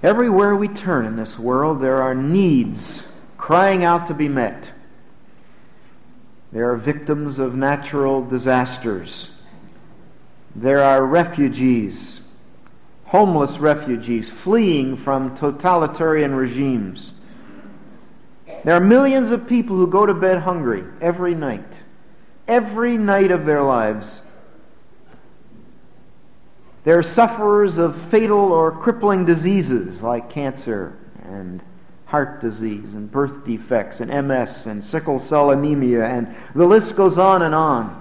Everywhere we turn in this world, there are needs crying out to be met. There are victims of natural disasters. There are refugees, homeless refugees, fleeing from totalitarian regimes. There are millions of people who go to bed hungry every night of their lives. There are sufferers of fatal or crippling diseases like cancer and heart disease and birth defects and MS and sickle cell anemia, and the list goes on and on.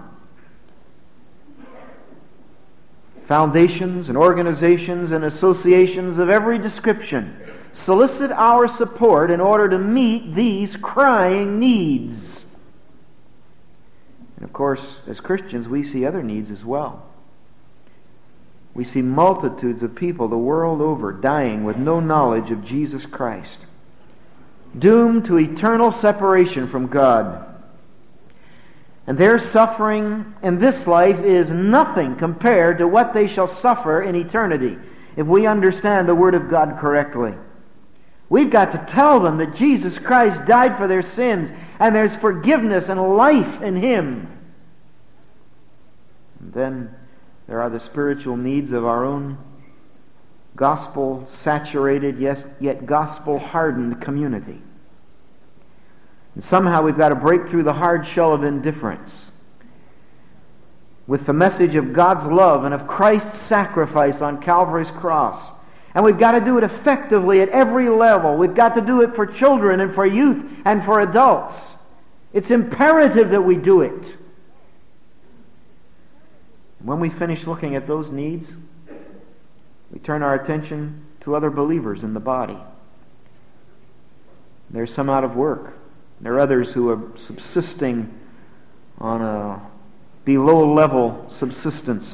Foundations and organizations and associations of every description solicit our support in order to meet these crying needs. And of course, as Christians, we see other needs as well. We see multitudes of people the world over dying with no knowledge of Jesus Christ, doomed to eternal separation from God. And their suffering in this life is nothing compared to what they shall suffer in eternity, if we understand the Word of God correctly. We've got to tell them that Jesus Christ died for their sins, and there's forgiveness and life in Him. And then there are the spiritual needs of our own gospel-saturated, yet gospel-hardened community. And somehow we've got to break through the hard shell of indifference with the message of God's love and of Christ's sacrifice on Calvary's cross. And we've got to do it effectively at every level. We've got to do it for children and for youth and for adults. It's imperative that we do it. When we finish looking at those needs, we turn our attention to other believers in the body. There's some out of work. There are others who are subsisting on a below-level subsistence,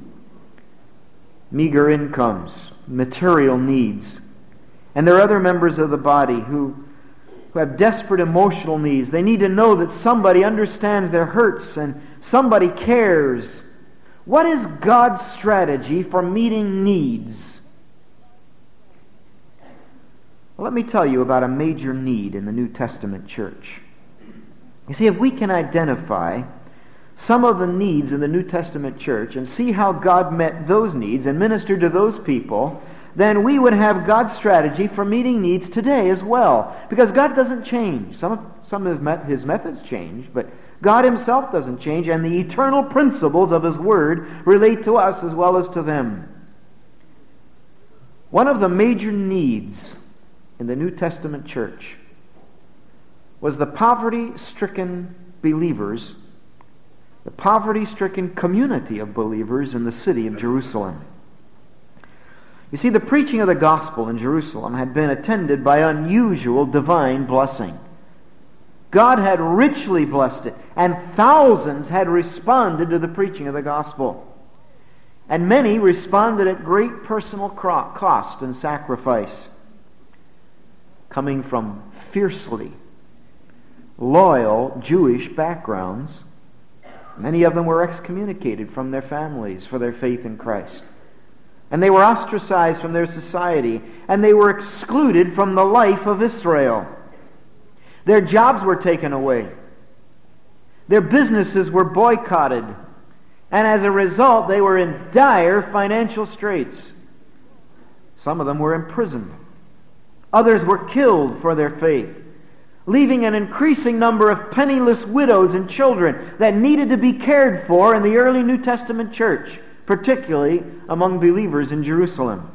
meager incomes, material needs. And there are other members of the body who have desperate emotional needs. They need to know that somebody understands their hurts and somebody cares. What is God's strategy for meeting needs? Well, let me tell you about a major need in the New Testament church. You see, if we can identify some of the needs in the New Testament church and see how God met those needs and ministered to those people, then we would have God's strategy for meeting needs today as well. Because God doesn't change. Some of His methods change, but God Himself doesn't change, and the eternal principles of His Word relate to us as well as to them. One of the major needs in the New Testament church was the poverty-stricken believers, the poverty-stricken community of believers in the city of Jerusalem. You see, the preaching of the gospel in Jerusalem had been attended by unusual divine blessing. God had richly blessed it, and thousands had responded to the preaching of the gospel. And many responded at great personal cost and sacrifice, coming from fiercely loyal Jewish backgrounds. Many of them were excommunicated from their families for their faith in Christ. And they were ostracized from their society, and they were excluded from the life of Israel. Their jobs were taken away. Their businesses were boycotted. And as a result, they were in dire financial straits. Some of them were imprisoned. Others were killed for their faith, leaving an increasing number of penniless widows and children that needed to be cared for in the early New Testament church, particularly among believers in Jerusalem.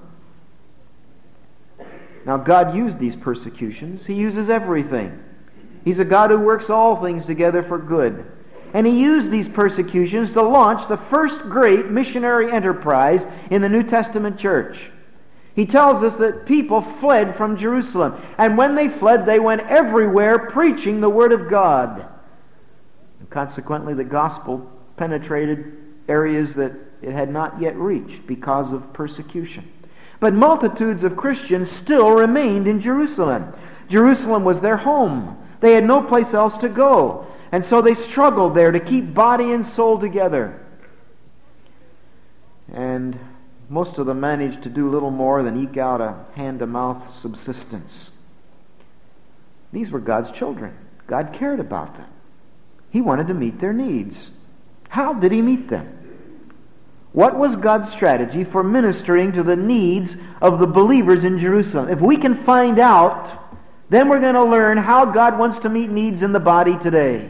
Now, God used these persecutions. He uses everything. He's a God who works all things together for good. And He used these persecutions to launch the first great missionary enterprise in the New Testament church. He tells us that people fled from Jerusalem. And when they fled, they went everywhere preaching the Word of God. And consequently, the gospel penetrated areas that it had not yet reached because of persecution. But multitudes of Christians still remained in Jerusalem. Jerusalem was their home. They had no place else to go. And so they struggled there to keep body and soul together. And Most of them managed to do little more than eke out a hand-to-mouth subsistence. These were God's children. God cared about them. He wanted to meet their needs. How did He meet them? What was God's strategy for ministering to the needs of the believers in Jerusalem? If we can find out, then we're going to learn how God wants to meet needs in the body today.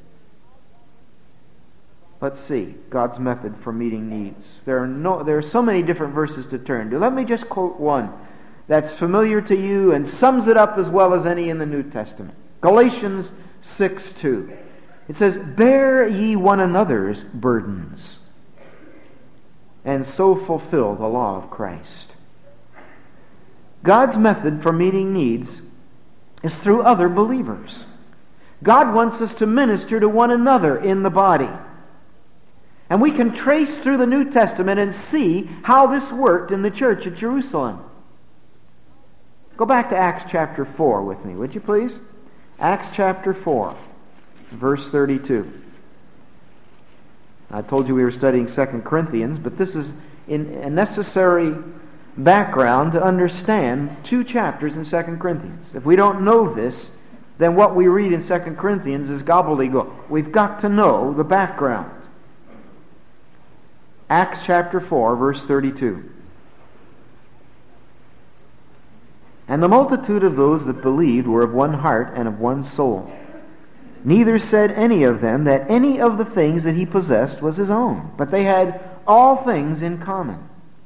Let's see God's method for meeting needs. There are so many different verses to turn to. Let me just quote one that's familiar to you and sums it up as well as any in the New Testament. Galatians 6:2. It says, "Bear ye one another's burdens, and so fulfill the law of Christ." God's method for meeting needs is through other believers. God wants us to minister to one another in the body. And we can trace through the New Testament and see how this worked in the church at Jerusalem. Go back to Acts chapter 4 with me, would you please? Acts chapter 4, verse 32. I told you we were studying 2 Corinthians, but this is a necessary background to understand 2 chapters in 2 Corinthians. If we don't know this, then what we read in 2 Corinthians is gobbledygook. We've got to know the background. Acts chapter 4, verse 32. "And the multitude of those that believed were of one heart and of one soul. Neither said any of them that any of the things that he possessed was his own, but they had all things in common."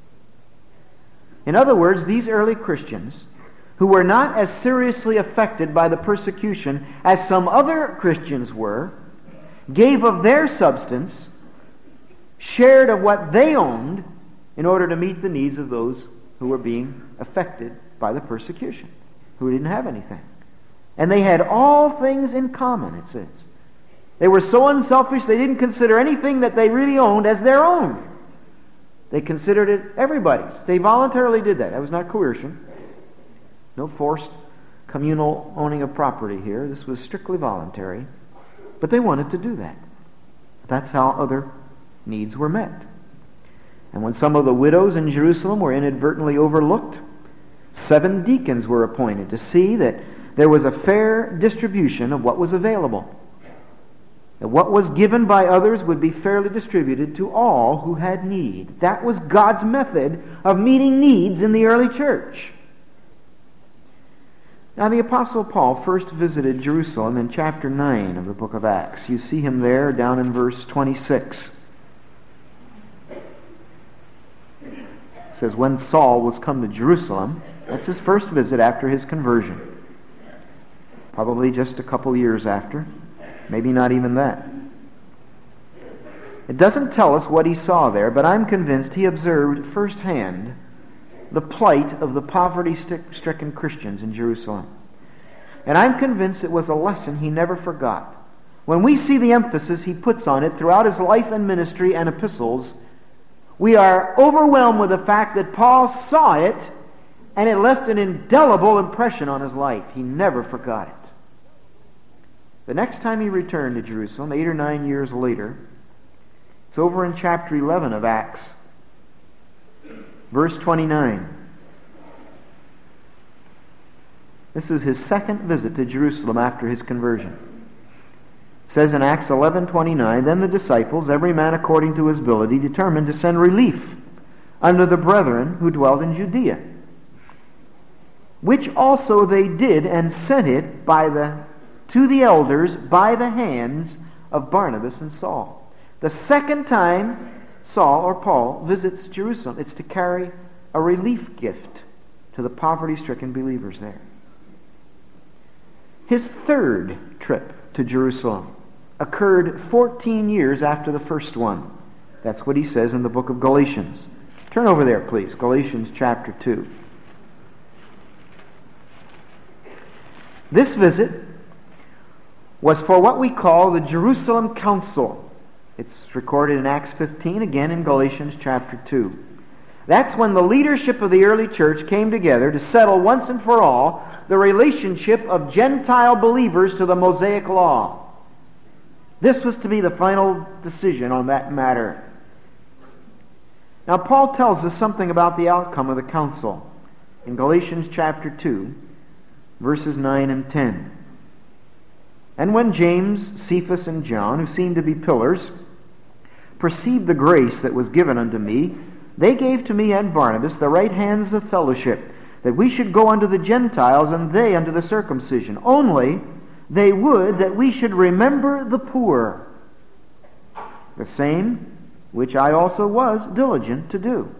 In other words, these early Christians, who were not as seriously affected by the persecution as some other Christians were, gave of their substance, shared of what they owned in order to meet the needs of those who were being affected by the persecution, who didn't have anything. And they had all things in common, it says. They were so unselfish they didn't consider anything that they really owned as their own. They considered it everybody's. They voluntarily did that. That was not coercion. No forced communal owning of property here. This was strictly voluntary. But they wanted to do that. That's how other needs were met. And when some of the widows in Jerusalem were inadvertently overlooked, 7 deacons were appointed to see that there was a fair distribution of what was available. That what was given by others would be fairly distributed to all who had need. That was God's method of meeting needs in the early church. Now the Apostle Paul first visited Jerusalem in chapter 9 of the book of Acts. You see him there down in verse 26. It says, "When Saul was come to Jerusalem," that's his first visit after his conversion. Probably just a couple years after. Maybe not even that. It doesn't tell us what he saw there, but I'm convinced he observed firsthand the plight of the poverty-stricken Christians in Jerusalem. And I'm convinced it was a lesson he never forgot. When we see the emphasis he puts on it throughout his life and ministry and epistles, we are overwhelmed with the fact that Paul saw it and it left an indelible impression on his life. He never forgot it. The next time he returned to Jerusalem, 8 or 9 years later, it's over in chapter 11 of Acts, verse 29. This is his second visit to Jerusalem after his conversion. It says in Acts 11:29, "Then the disciples, every man according to his ability, determined to send relief unto the brethren who dwelt in Judea, which also they did, and sent it to the elders by the hands of Barnabas and Saul." The second time Saul or Paul visits Jerusalem, it's to carry a relief gift to the poverty-stricken believers there. His third trip to Jerusalem occurred 14 years after the first one. That's what he says in the book of Galatians. Turn over there, please. Galatians chapter 2. This visit was for what we call the Jerusalem Council. It's recorded in Acts 15, again in Galatians chapter 2. That's when the leadership of the early church came together to settle once and for all the relationship of Gentile believers to the Mosaic Law. This was to be the final decision on that matter. Now, Paul tells us something about the outcome of the council in Galatians chapter 2, verses 9 and 10. And when James, Cephas, and John, who seemed to be pillars, perceived the grace that was given unto me, they gave to me and Barnabas the right hands of fellowship, that we should go unto the Gentiles, and they unto the circumcision. Only they would that we should remember the poor, the same which I also was diligent to do.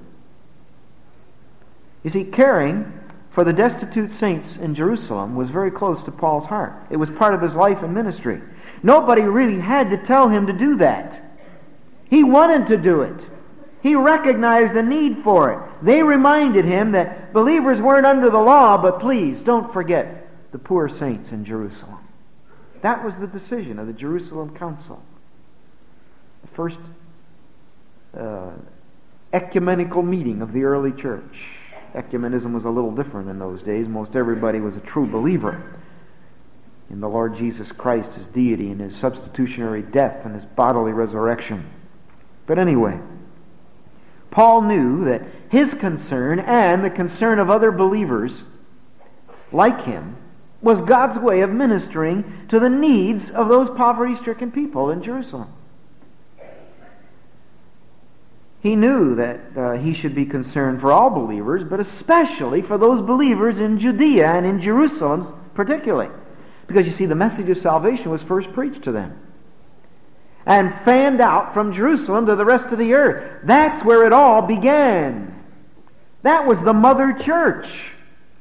You see, caring for the destitute saints in Jerusalem was very close to Paul's heart. It was part of his life and ministry. Nobody really had to tell him to do that. He wanted to do it. He recognized the need for it. They reminded him that believers weren't under the law, but please don't forget the poor saints in Jerusalem. That was the decision of the Jerusalem Council. The first ecumenical meeting of the early church. Ecumenism was a little different in those days. Most everybody was a true believer in the Lord Jesus Christ, His deity, and His substitutionary death and His bodily resurrection. But anyway, Paul knew that his concern and the concern of other believers like him was God's way of ministering to the needs of those poverty-stricken people in Jerusalem. He knew that he should be concerned for all believers, but especially for those believers in Judea and in Jerusalem particularly. Because you see, the message of salvation was first preached to them and fanned out from Jerusalem to the rest of the earth. That's where it all began. That was the mother church.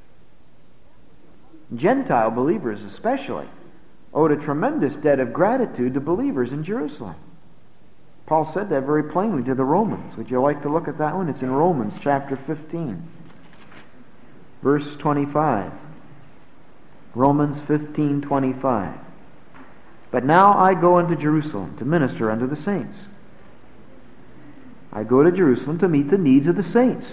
Gentile believers especially owed a tremendous debt of gratitude to believers in Jerusalem. Paul said that very plainly to the Romans. Would you like to look at that one? It's in Romans chapter 15, verse 25. Romans 15:25. But now I go unto Jerusalem to minister unto the saints. I go to Jerusalem to meet the needs of the saints.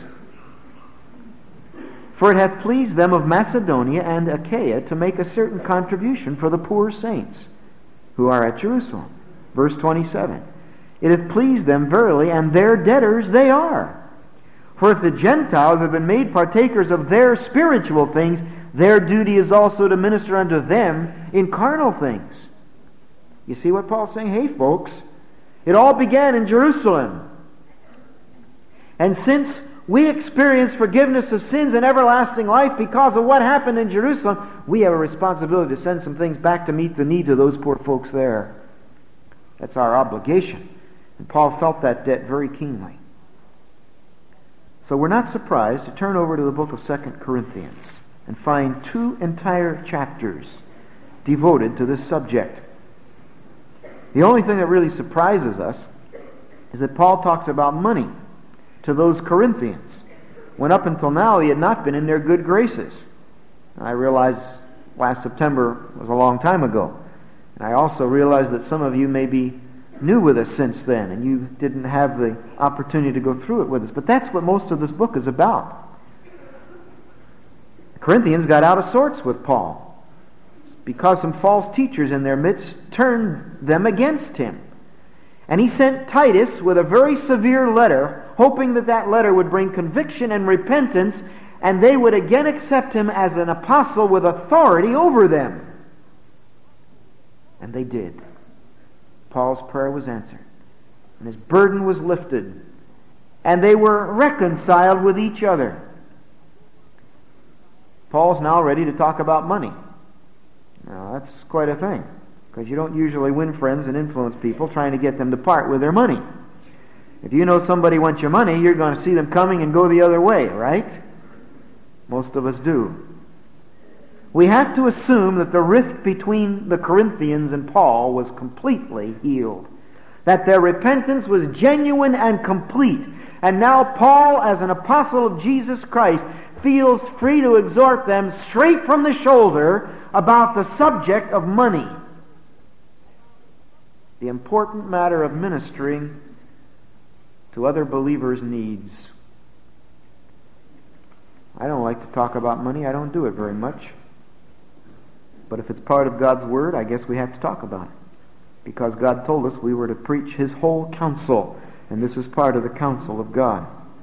For it hath pleased them of Macedonia and Achaia to make a certain contribution for the poor saints who are at Jerusalem. Verse 27. It hath pleased them verily, and their debtors they are. For if the Gentiles have been made partakers of their spiritual things, their duty is also to minister unto them in carnal things. You see what Paul's saying? Hey, folks, it all began in Jerusalem. And since we experience forgiveness of sins and everlasting life because of what happened in Jerusalem, we have a responsibility to send some things back to meet the needs of those poor folks there. That's our obligation. And Paul felt that debt very keenly. So we're not surprised to turn over to the book of 2 Corinthians and find 2 entire chapters devoted to this subject. The only thing that really surprises us is that Paul talks about money to those Corinthians, when up until now he had not been in their good graces. I realize last September was a long time ago. And I also realize that some of you may be new with us since then, and you didn't have the opportunity to go through it with us. But that's what most of this book is about. The Corinthians got out of sorts with Paul because some false teachers in their midst turned them against him. And he sent Titus with a very severe letter, hoping that that letter would bring conviction and repentance, and they would again accept him as an apostle with authority over them. And they did. Paul's prayer was answered, and his burden was lifted, and they were reconciled with each other. Paul's now ready to talk about money. Now, that's quite a thing, because you don't usually win friends and influence people trying to get them to part with their money. If you know somebody wants your money, you're going to see them coming and go the other way, right? Most of us do. We have to assume that the rift between the Corinthians and Paul was completely healed, that their repentance was genuine and complete. And now Paul, as an apostle of Jesus Christ, feels free to exhort them straight from the shoulder about the subject of money, the important matter of ministering to other believers' needs. I don't like to talk about money. I don't do it very much. But if it's part of God's Word, I guess we have to talk about it. Because God told us we were to preach His whole counsel. And this is part of the counsel of God.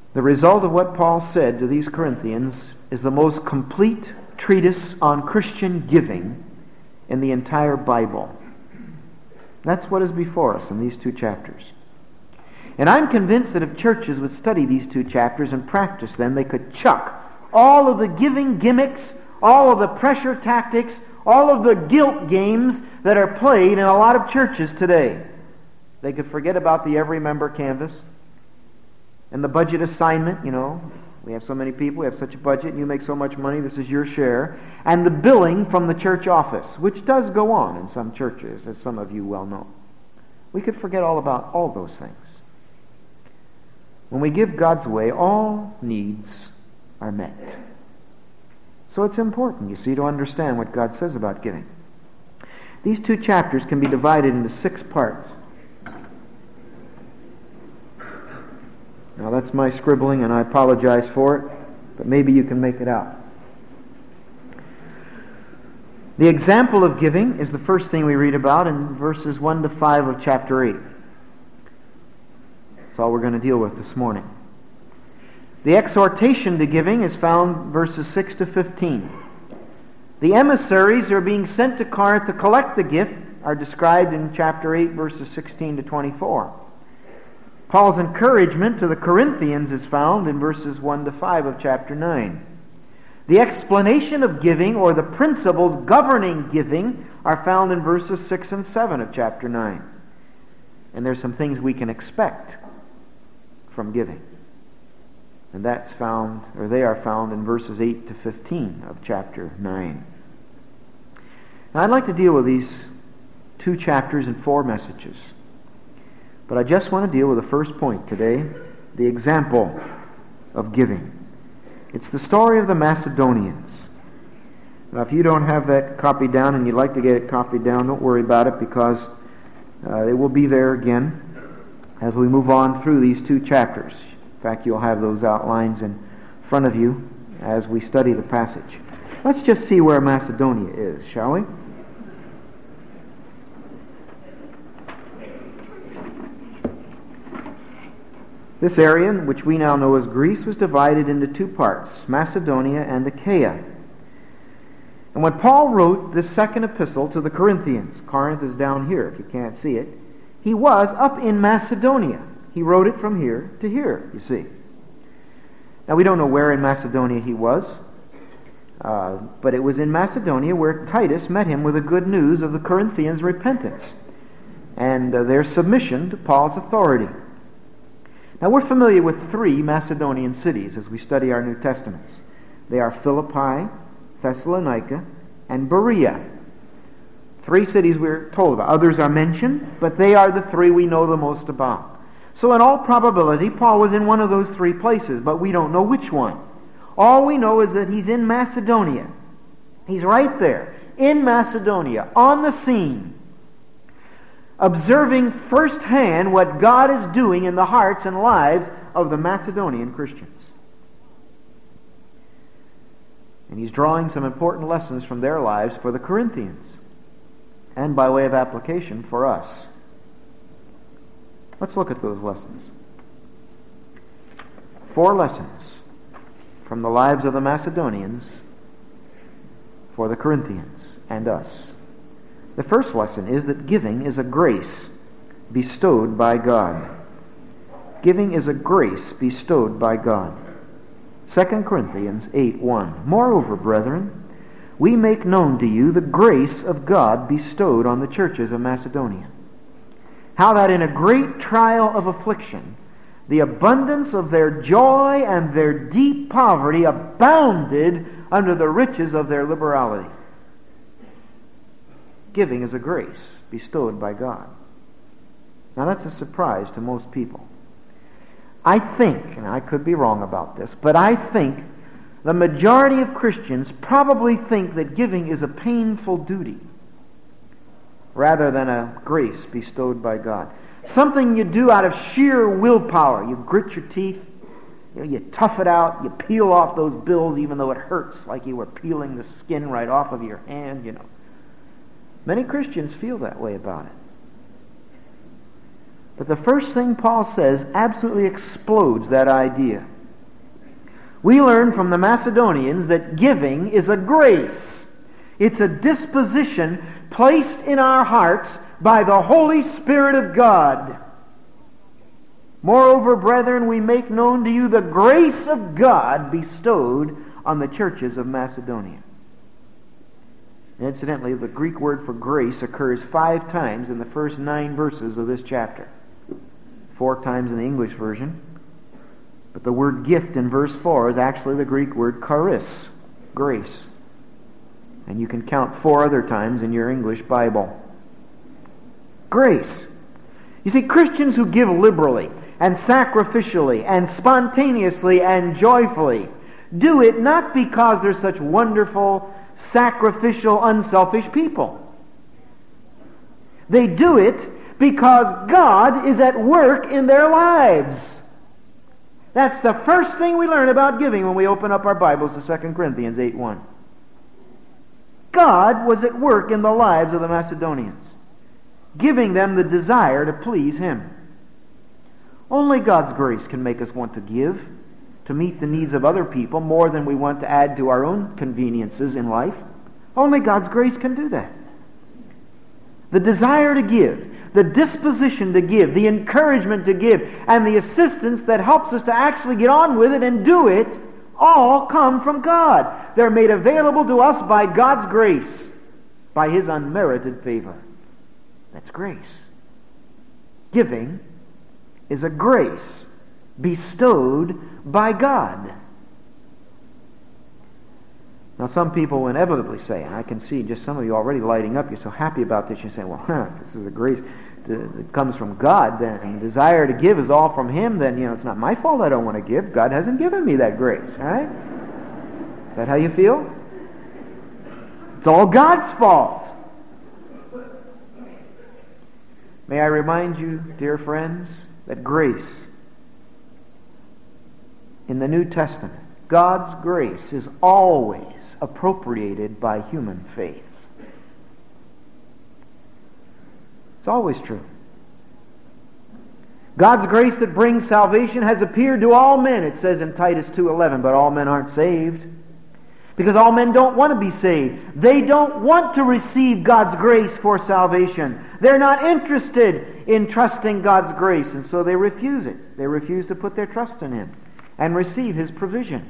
The result of what Paul said to these Corinthians is the most complete treatise on Christian giving in the entire Bible. That's what is before us in these 2 chapters. And I'm convinced that if churches would study these 2 chapters and practice them, they could chuck all of the giving gimmicks, all of the pressure tactics, all of the guilt games that are played in a lot of churches today. They could forget about the every member canvas and the budget assignment, we have so many people, we have such a budget, and you make so much money, this is your share, and the billing from the church office, which does go on in some churches, as some of you well know. We could forget all about all those things. When we give God's way, all needs are met. So it's important, you see, to understand what God says about giving. These 2 chapters can be divided into 6 parts. Now that's my scribbling, and I apologize for it, but maybe you can make it out. The example of giving is the first thing we read about in verses 1 to 5 of chapter 8. That's all we're going to deal with this morning. The exhortation to giving is found verses 6 to 15. The emissaries who are being sent to Corinth to collect the gift are described in chapter 8, verses 16 to 24. Paul's encouragement to the Corinthians is found in verses 1 to 5 of chapter 9. The explanation of giving, or the principles governing giving, are found in verses 6 and 7 of chapter 9. And there's some things we can expect from giving. And that's found, or they are found in verses 8 to 15 of chapter 9. Now I'd like to deal with these 2 chapters in 4 messages. But I just want to deal with the first point today, the example of giving. It's the story of the Macedonians. Now if you don't have that copied down and you'd like to get it copied down, don't worry about it, because it will be there again as we move on through these 2 chapters. In fact, you'll have those outlines in front of you as we study the passage. Let's just see where Macedonia is, shall we? This area, which we now know as Greece, was divided into 2 parts, Macedonia and Achaia. And when Paul wrote this second epistle to the Corinthians, Corinth is down here if you can't see it, he was up in Macedonia. He wrote it from here to here, you see. Now we don't know where in Macedonia he was, but it was in Macedonia where Titus met him with the good news of the Corinthians' repentance and their submission to Paul's authority. Now we're familiar with 3 Macedonian cities as we study our New Testaments. They are Philippi, Thessalonica, and Berea. 3 cities we're told about. Others are mentioned, but they are the 3 we know the most about. So in all probability, Paul was in one of those 3 places, but we don't know which one. All we know is that he's in Macedonia. He's right there, in Macedonia, on the scene, observing firsthand what God is doing in the hearts and lives of the Macedonian Christians. And he's drawing some important lessons from their lives for the Corinthians, and by way of application for us. Let's look at those lessons. 4 lessons from the lives of the Macedonians for the Corinthians and us. The first lesson is that giving is a grace bestowed by God. Giving is a grace bestowed by God. 2 Corinthians 8:1. Moreover, brethren, we make known to you the grace of God bestowed on the churches of Macedonia. How that in a great trial of affliction, the abundance of their joy and their deep poverty abounded under the riches of their liberality. Giving is a grace bestowed by God. Now that's a surprise to most people. I think, and I could be wrong about this, but I think the majority of Christians probably think that giving is a painful duty rather than a grace bestowed by God. Something you do out of sheer willpower. You grit your teeth, you tough it out, you peel off those bills even though it hurts, like you were peeling the skin right off of your hand, Many Christians feel that way about it. But the first thing Paul says absolutely explodes that idea. We learn from the Macedonians that giving is a grace. It's a disposition placed in our hearts by the Holy Spirit of God. Moreover, brethren, we make known to you the grace of God bestowed on the churches of Macedonia. Incidentally, the Greek word for grace occurs 5 times in the first 9 verses of this chapter. 4 times in the English version. But the word gift in verse 4 is actually the Greek word charis, grace. And you can count 4 other times in your English Bible. Grace. You see, Christians who give liberally and sacrificially and spontaneously and joyfully do it not because they're such wonderful, sacrificial, unselfish people. They do it because God is at work in their lives. That's the first thing we learn about giving when we open up our Bibles to 2 Corinthians 8:1. God was at work in the lives of the Macedonians, giving them the desire to please Him. Only God's grace can make us want to give, to meet the needs of other people more than we want to add to our own conveniences in life. Only God's grace can do that. The desire to give, the disposition to give, the encouragement to give, and the assistance that helps us to actually get on with it and do it, all come from God. They're made available to us by God's grace, by His unmerited favor. That's grace. Giving is a grace bestowed by God. Now, some people will inevitably say, and I can see just some of you already lighting up, you're so happy about this, you say, well, this is a grace that comes from God, then, and desire to give is all from Him, then, it's not my fault I don't want to give. God hasn't given me that grace, all right? Is that how you feel? It's all God's fault. May I remind you, dear friends, that grace in the New Testament, God's grace is always appropriated by human faith. It's always true. God's grace that brings salvation has appeared to all men, it says in Titus 2:11, but all men aren't saved. Because all men don't want to be saved. They don't want to receive God's grace for salvation. They're not interested in trusting God's grace, and so they refuse it. They refuse to put their trust in Him and receive His provision.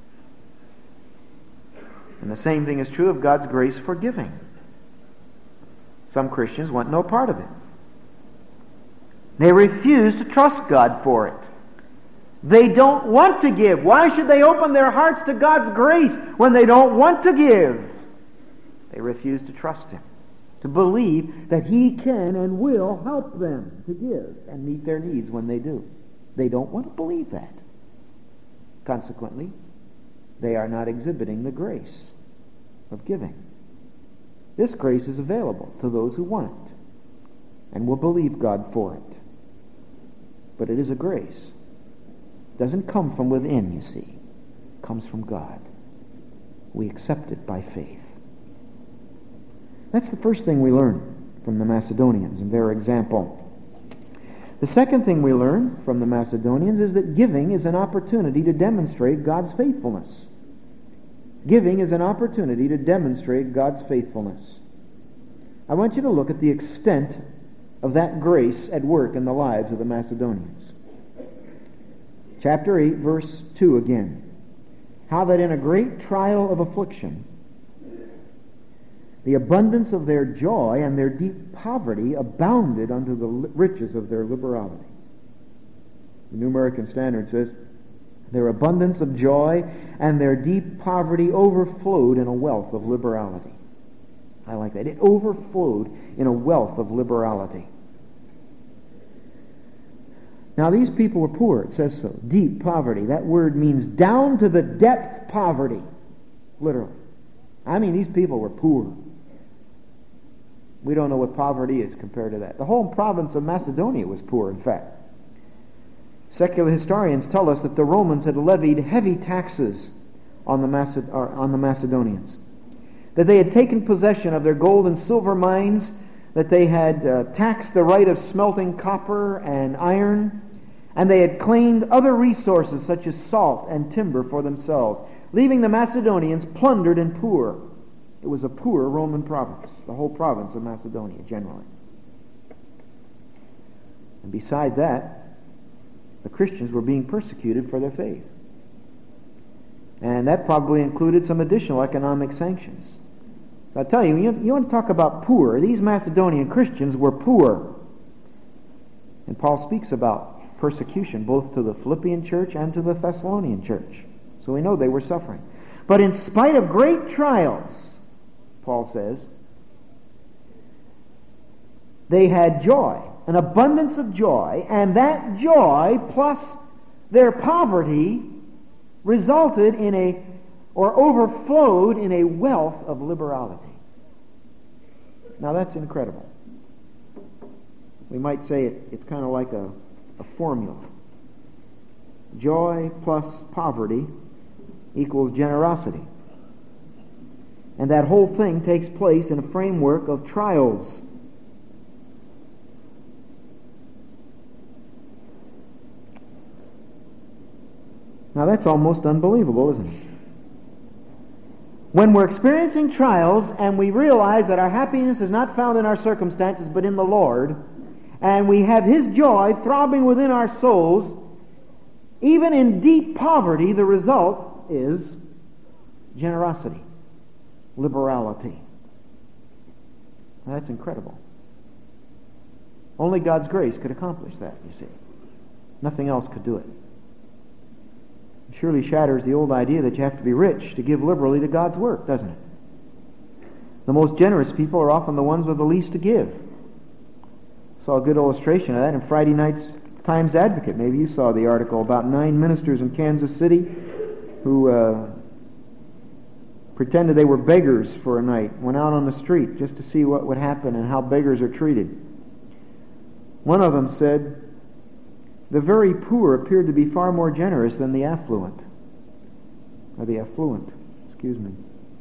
And the same thing is true of God's grace for giving. Some Christians want no part of it. They refuse to trust God for it. They don't want to give. Why should they open their hearts to God's grace when they don't want to give? They refuse to trust Him, to believe that He can and will help them to give and meet their needs when they do. They don't want to believe that. Consequently, they are not exhibiting the grace of giving. This grace is available to those who want it and will believe God for it. But it is a grace. It doesn't come from within, you see. It comes from God. We accept it by faith. That's the first thing we learn from the Macedonians and their example. The second thing we learn from the Macedonians is that giving is an opportunity to demonstrate God's faithfulness. Giving is an opportunity to demonstrate God's faithfulness. I want you to look at the extent of that grace at work in the lives of the Macedonians. Chapter 8, verse 2 again. How that in a great trial of affliction, the abundance of their joy and their deep poverty abounded unto the riches of their liberality. The New American Standard says, their abundance of joy and their deep poverty overflowed in a wealth of liberality. I like that. It overflowed in a wealth of liberality. Now these people were poor, it says so. Deep poverty. That word means down to the depth poverty. Literally. I mean, these people were poor. We don't know what poverty is compared to that. The whole province of Macedonia was poor, in fact. Secular historians tell us that the Romans had levied heavy taxes on the Macedonians. That they had taken possession of their gold and silver mines, that they had taxed the right of smelting copper and iron, And they had claimed other resources such as salt and timber for themselves, leaving the Macedonians plundered and poor. It was a poor Roman province, the whole province of Macedonia generally. And beside that, the Christians were being persecuted for their faith. And that probably included some additional economic sanctions. So I tell you, you want to talk about poor. These Macedonian Christians were poor. And Paul speaks about persecution both to the Philippian church and to the Thessalonian church. So we know they were suffering. But in spite of great trials, Paul says, they had joy, an abundance of joy, and that joy plus their poverty resulted in overflowed in a wealth of liberality. Now that's incredible. We might say it's kind of like a formula. Joy plus poverty equals generosity. And that whole thing takes place in a framework of trials. Now that's almost unbelievable, isn't it? When we're experiencing trials and we realize that our happiness is not found in our circumstances but in the Lord, and we have His joy throbbing within our souls, even in deep poverty, the result is generosity, liberality. Now, that's incredible. Only God's grace could accomplish that, you see. Nothing else could do it. It surely shatters the old idea that you have to be rich to give liberally to God's work, doesn't it? The most generous people are often the ones with the least to give. Saw a good illustration of that in Friday night's Times Advocate. Maybe you saw the article about 9 ministers in Kansas City who pretended they were beggars for a night, went out on the street just to see what would happen and how beggars are treated. One of them said, the very poor appeared to be far more generous than the affluent. Or the affluent, excuse me.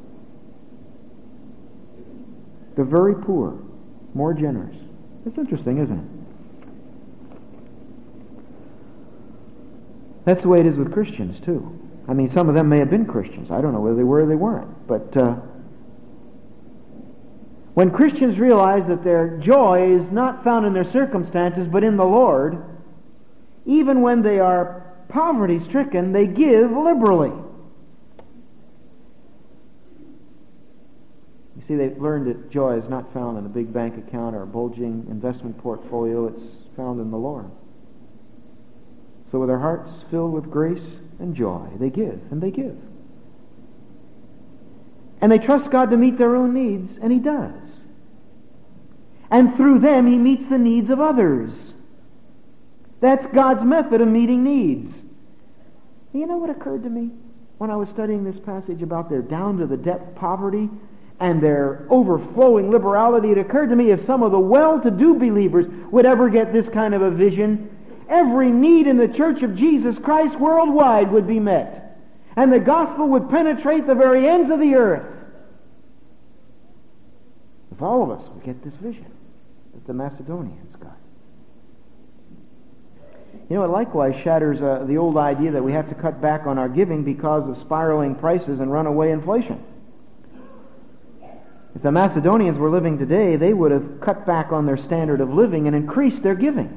The very poor, more generous. It's interesting, isn't it? That's the way it is with Christians, too. I mean, some of them may have been Christians. I don't know whether they were or they weren't. But when Christians realize that their joy is not found in their circumstances, but in the Lord, even when they are poverty-stricken, they give liberally. You see, they've learned that joy is not found in a big bank account or a bulging investment portfolio. It's found in the Lord. So with their hearts filled with grace and joy, they give, and they give. And they trust God to meet their own needs, and He does. And through them, He meets the needs of others. That's God's method of meeting needs. You know what occurred to me when I was studying this passage about their down-to-the-depth poverty and their overflowing liberality? It occurred to me, if some of the well-to-do believers would ever get this kind of a vision, every need in the Church of Jesus Christ worldwide would be met. And the gospel would penetrate the very ends of the earth. If all of us would get this vision that the Macedonians got. You know, it likewise shatters the old idea that we have to cut back on our giving because of spiraling prices and runaway inflation. If the Macedonians were living today, they would have cut back on their standard of living and increased their giving.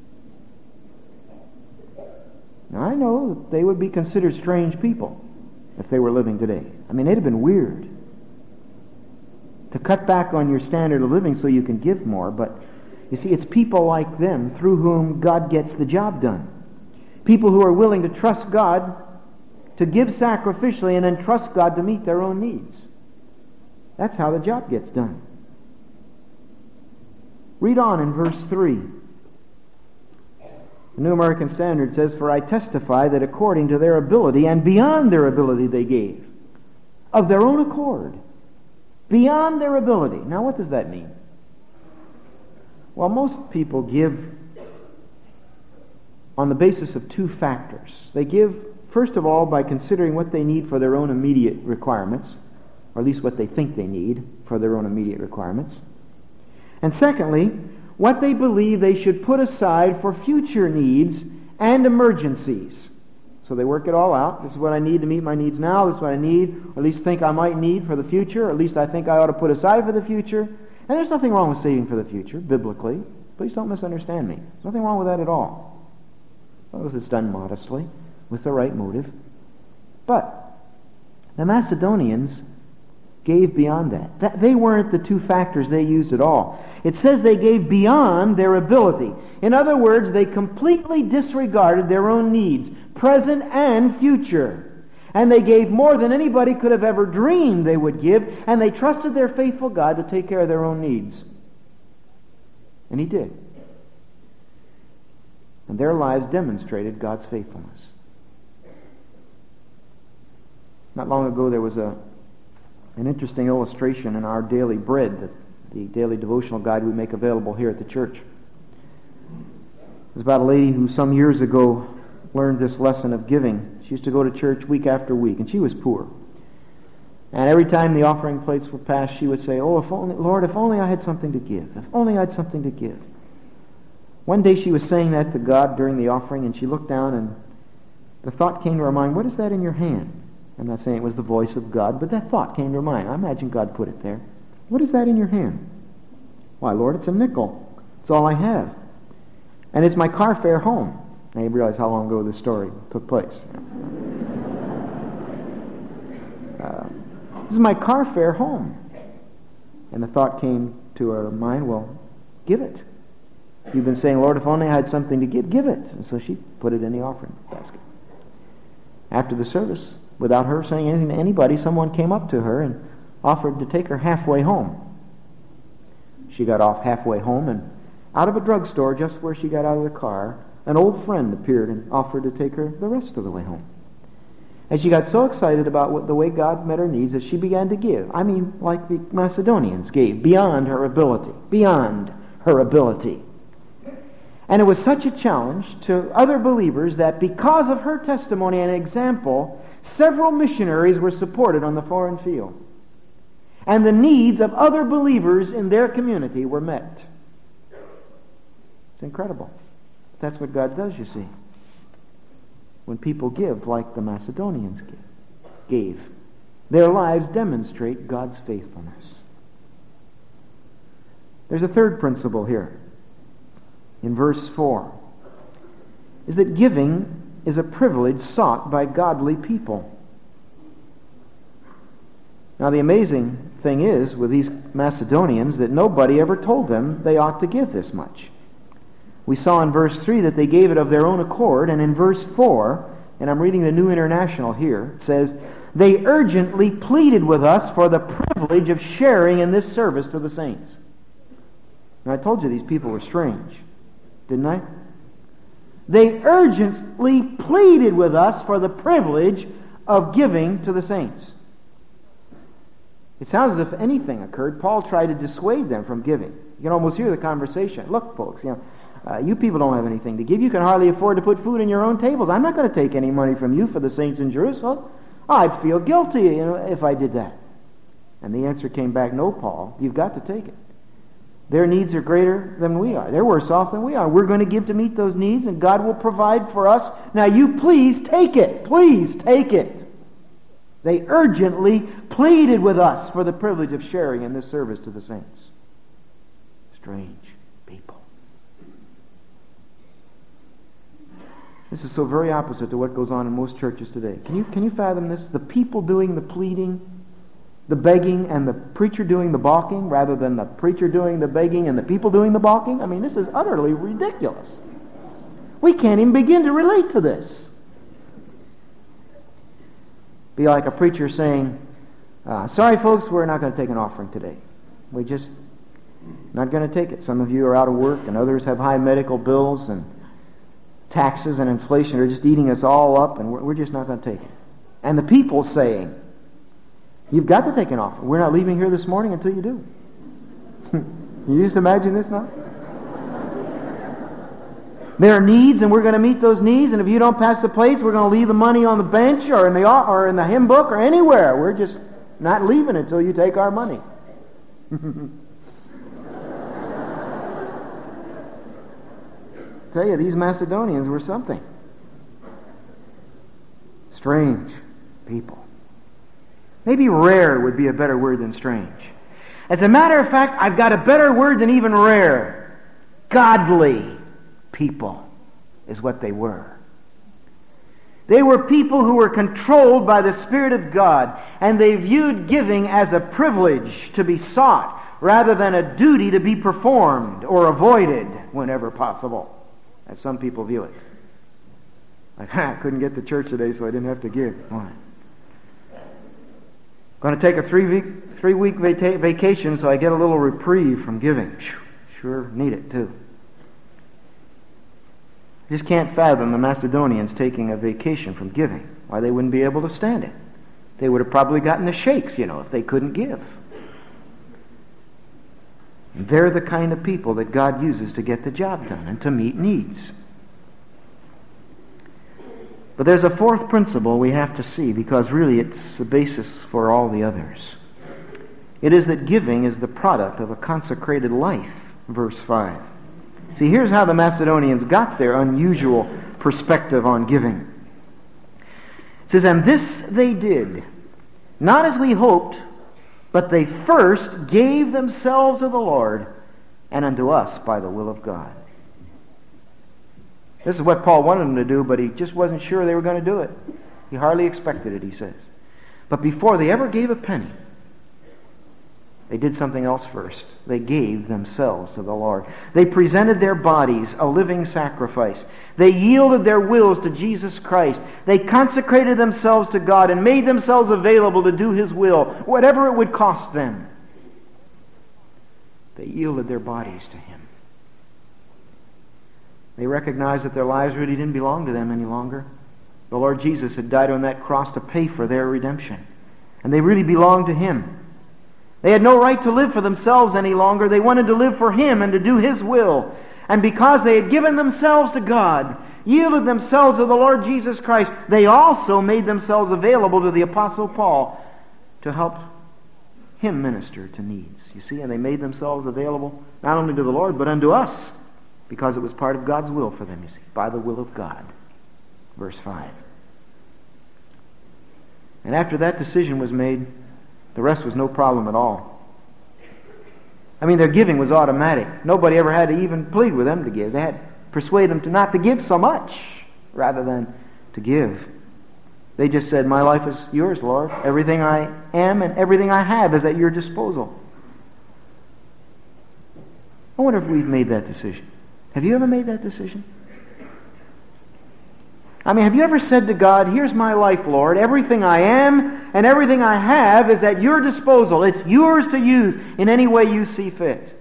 Now, I know that they would be considered strange people if they were living today. I mean, they'd have been weird to cut back on your standard of living so you can give more, but you see, it's people like them through whom God gets the job done. People who are willing to trust God, to give sacrificially, and then trust God to meet their own needs. That's how the job gets done. Read on in verse 3. The New American Standard says, "For I testify that according to their ability and beyond their ability they gave, of their own accord, beyond their ability." Now what does that mean? Well, most people give on the basis of two factors. They give, first of all, by considering what they need for their own immediate requirements, or at least what they think they need for their own immediate requirements. And secondly, what they believe they should put aside for future needs and emergencies. So they work it all out. This is what I need to meet my needs now. This is what I need, or at least think I might need for the future, or at least I think I ought to put aside for the future. And there's nothing wrong with saving for the future, biblically. Please don't misunderstand me. There's nothing wrong with that at all. As long as it's done modestly, with the right motive. But the Macedonians gave beyond that. They weren't the two factors they used at all. It says they gave beyond their ability. In other words, they completely disregarded their own needs, present and future. And they gave more than anybody could have ever dreamed they would give, and they trusted their faithful God to take care of their own needs. And He did. And their lives demonstrated God's faithfulness. Not long ago there was an interesting illustration in our daily bread, the daily devotional guide we make available here at the church. It was about a lady who some years ago learned this lesson of giving. She used to go to church week after week, and she was poor. And every time the offering plates were passed, she would say, "Oh, if only, Lord, if only I had something to give. If only I had something to give." One day she was saying that to God during the offering, and she looked down, and the thought came to her mind, "What is that in your hand?" I'm not saying it was the voice of God, but that thought came to her mind. I imagine God put it there. "What is that in your hand?" "Why, Lord, it's a nickel. It's all I have. And it's my car fare home." Now you realize how long ago this story took place. This is my car fare home. And the thought came to her mind, well, give it. You've been saying, "Lord, if only I had something to give it." And so she put it in the offering basket. After the service, without her saying anything to anybody, someone came up to her and offered to take her halfway home. She got off halfway home, and out of a drugstore, just where she got out of the car, an old friend appeared and offered to take her the rest of the way home. And she got so excited about the way God met her needs that she began to give. I mean, like the Macedonians gave, beyond her ability. Beyond her ability. And it was such a challenge to other believers that because of her testimony and example, several missionaries were supported on the foreign field. And the needs of other believers in their community were met. It's incredible. That's what God does, you see. When people give like the Macedonians gave, their lives demonstrate God's faithfulness. There's a third principle here. In verse 4, is that giving is a privilege sought by godly people. Now the amazing thing is with these Macedonians that nobody ever told them they ought to give this much. We saw in verse 3 that they gave it of their own accord, and in verse 4, and I'm reading the New International here, it says, "They urgently pleaded with us for the privilege of sharing in this service to the saints." Now I told you these people were strange, didn't I? They urgently pleaded with us for the privilege of giving to the saints. It sounds as if anything occurred, Paul tried to dissuade them from giving. You can almost hear the conversation. "Look, folks, you people don't have anything to give. You can hardly afford to put food on your own tables. I'm not going to take any money from you for the saints in Jerusalem. I'd feel guilty, if I did that." And the answer came back, "No, Paul, you've got to take it. Their needs are greater than we are. They're worse off than we are. We're going to give to meet those needs, and God will provide for us. Now you please take it. Please take it." They urgently pleaded with us for the privilege of sharing in this service to the saints. Strange people. This is so very opposite to what goes on in most churches today. Can you fathom this? The people doing the pleading, the begging, and the preacher doing the balking, rather than the preacher doing the begging and the people doing the balking? I mean, this is utterly ridiculous. We can't even begin to relate to this. Be like a preacher saying, "Sorry folks, we're not going to take an offering today. We just not going to take it. Some of you are out of work, and others have high medical bills, and taxes and inflation are just eating us all up, and we're just not going to take it." And the people saying, "You've got to take an offering. We're not leaving here this morning until you do." You just imagine this now? There are needs, and we're going to meet those needs, and if you don't pass the plates, we're going to leave the money on the bench or in the hymn book or anywhere. We're just not leaving until you take our money. tell you, these Macedonians were something. Strange people. Maybe rare would be a better word than strange. As a matter of fact, I've got a better word than even rare. Godly people is what they were. They were people who were controlled by the Spirit of God, and they viewed giving as a privilege to be sought rather than a duty to be performed or avoided whenever possible, as some people view it. Like, I couldn't get to church today, so I didn't have to give. Why? Going to take a three-week vacation so I get a little reprieve from giving. Sure need it, too. Just can't fathom the Macedonians taking a vacation from giving. Why, they wouldn't be able to stand it. They would have probably gotten the shakes, if they couldn't give. And they're the kind of people that God uses to get the job done and to meet needs. But there's a fourth principle we have to see, because really it's the basis for all the others. It is that giving is the product of a consecrated life, verse 5. See, here's how the Macedonians got their unusual perspective on giving. It says, and this they did, not as we hoped, but they first gave themselves to the Lord and unto us by the will of God. This is what Paul wanted them to do, but he just wasn't sure they were going to do it. He hardly expected it, he says. But before they ever gave a penny, they did something else first. They gave themselves to the Lord. They presented their bodies a living sacrifice. They yielded their wills to Jesus Christ. They consecrated themselves to God and made themselves available to do His will, whatever it would cost them. They yielded their bodies to Him. They recognized that their lives really didn't belong to them any longer. The Lord Jesus had died on that cross to pay for their redemption. And they really belonged to Him. They had no right to live for themselves any longer. They wanted to live for Him and to do His will. And because they had given themselves to God, yielded themselves to the Lord Jesus Christ, they also made themselves available to the Apostle Paul to help him minister to needs. You see, and they made themselves available not only to the Lord, but unto us, because it was part of God's will for them, you see, by the will of God. Verse 5. And after that decision was made, the rest was no problem at all. I mean, their giving was automatic. Nobody ever had to even plead with them to give. They had to persuade them to not to give so much, rather than to give. They just said, my life is yours, Lord. Everything I am and everything I have is at your disposal. I wonder if we've made that decision. Have you ever made that decision? I mean, have you ever said to God, here's my life, Lord. Everything I am and everything I have is at your disposal. It's yours to use in any way you see fit.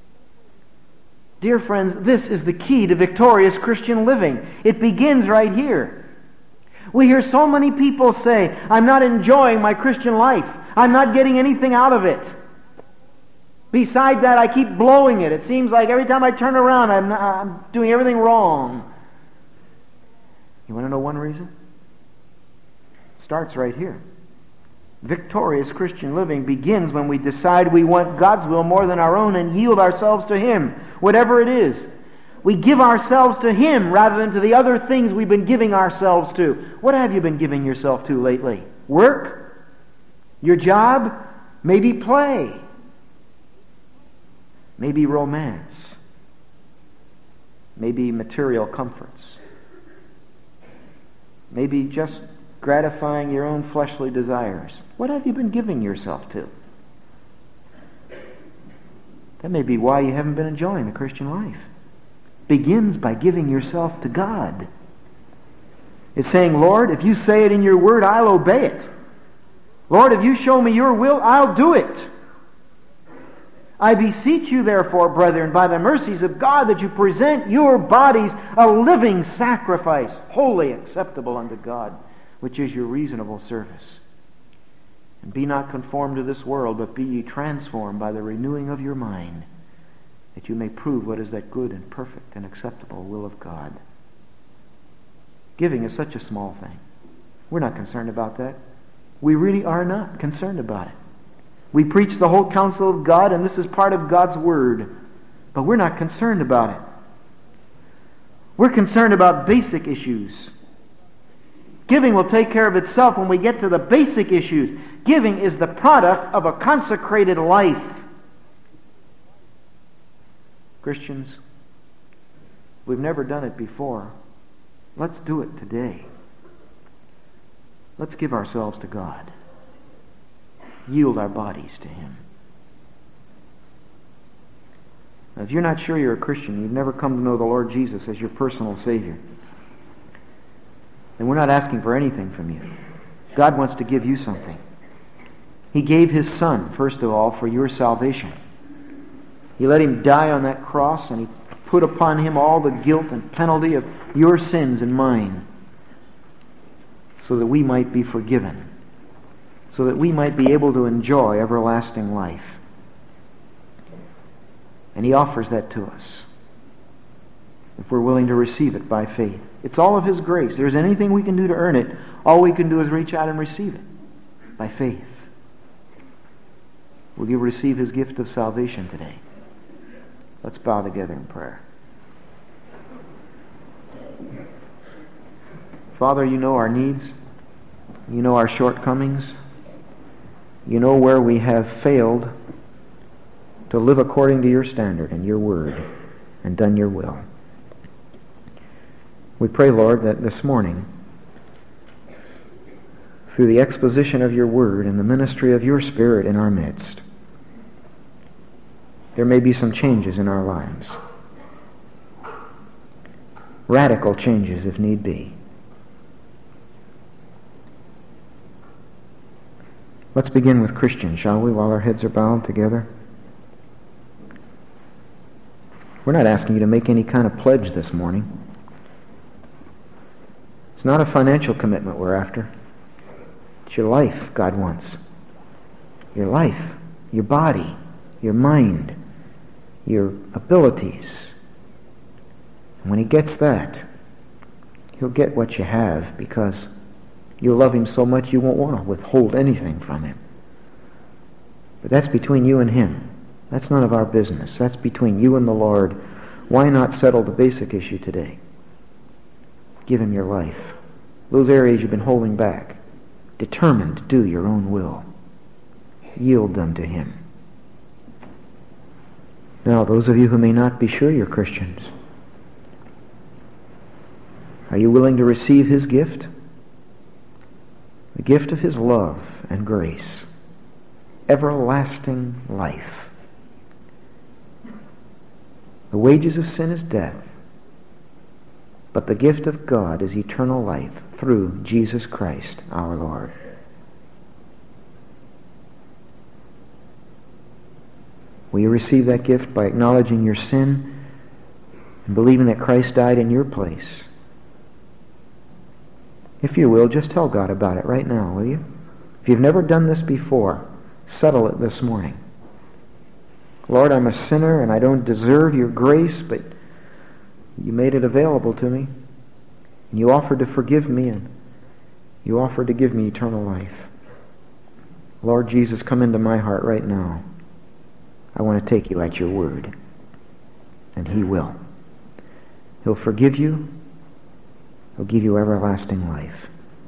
Dear friends, this is the key to victorious Christian living. It begins right here. We hear so many people say, I'm not enjoying my Christian life. I'm not getting anything out of it. Besides that, I keep blowing it. It seems like every time I turn around, I'm doing everything wrong. You want to know one reason? It starts right here. Victorious Christian living begins when we decide we want God's will more than our own and yield ourselves to Him, whatever it is. We give ourselves to Him rather than to the other things we've been giving ourselves to. What have you been giving yourself to lately? Work? Your job? Maybe play? Maybe romance? Maybe material comforts? Maybe just gratifying your own fleshly desires? What have you been giving yourself to? That may be why you haven't been enjoying the Christian life. Begins by giving yourself to God. It's saying, Lord, if you say it in your word, I'll obey it. Lord, if you show me your will, I'll do it. I beseech you, therefore, brethren, by the mercies of God, that you present your bodies a living sacrifice, wholly acceptable unto God, which is your reasonable service. And be not conformed to this world, but be ye transformed by the renewing of your mind, that you may prove what is that good and perfect and acceptable will of God. Giving is such a small thing. We're not concerned about that. We really are not concerned about it. We preach the whole counsel of God, and this is part of God's Word. But we're not concerned about it. We're concerned about basic issues. Giving will take care of itself when we get to the basic issues. Giving is the product of a consecrated life. Christians, we've never done it before. Let's do it today. Let's give ourselves to God. Yield our bodies to Him. Now, if you're not sure you're a Christian, you've never come to know the Lord Jesus as your personal Savior, then we're not asking for anything from you. God wants to give you something. He gave His Son, first of all, for your salvation. He let Him die on that cross, and He put upon Him all the guilt and penalty of your sins and mine, so that we might be forgiven, so that we might be able to enjoy everlasting life. And He offers that to us, if we're willing to receive it by faith. It's all of His grace. If there's anything we can do to earn it, all we can do is reach out and receive it by faith. Will you receive His gift of salvation today? Let's bow together in prayer. Father, You know our needs. You know our shortcomings. You know where we have failed to live according to Your standard and Your word and done Your will. We pray, Lord, that this morning, through the exposition of Your word and the ministry of Your Spirit in our midst, there may be some changes in our lives. Radical changes if need be. Let's begin with Christians, shall we, while our heads are bowed together? We're not asking you to make any kind of pledge this morning. It's not a financial commitment we're after. It's your life God wants. Your life, your body, your mind, your abilities. And when He gets that, He'll get what you have, because you'll love Him so much you won't want to withhold anything from Him. But that's between you and Him. That's none of our business. That's between you and the Lord. Why not settle the basic issue today? Give Him your life. Those areas you've been holding back, determined to do your own will. Yield them to Him. Now, those of you who may not be sure you're Christians, are you willing to receive His gift? The gift of His love and grace. Everlasting life. The wages of sin is death, but the gift of God is eternal life through Jesus Christ our Lord. Will you receive that gift by acknowledging your sin and believing that Christ died in your place? If you will, just tell God about it right now, will you? If you've never done this before, settle it this morning. Lord, I'm a sinner and I don't deserve Your grace, but You made it available to me. And You offered to forgive me, and You offered to give me eternal life. Lord Jesus, come into my heart right now. I want to take You at Your word. And He will. He'll forgive you. He'll give you everlasting life.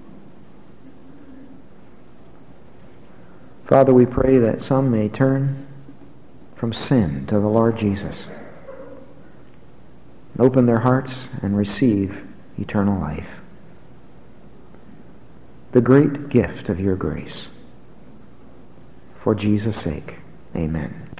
Father, we pray that some may turn from sin to the Lord Jesus. Open their hearts and receive eternal life. The great gift of Your grace. For Jesus' sake, amen.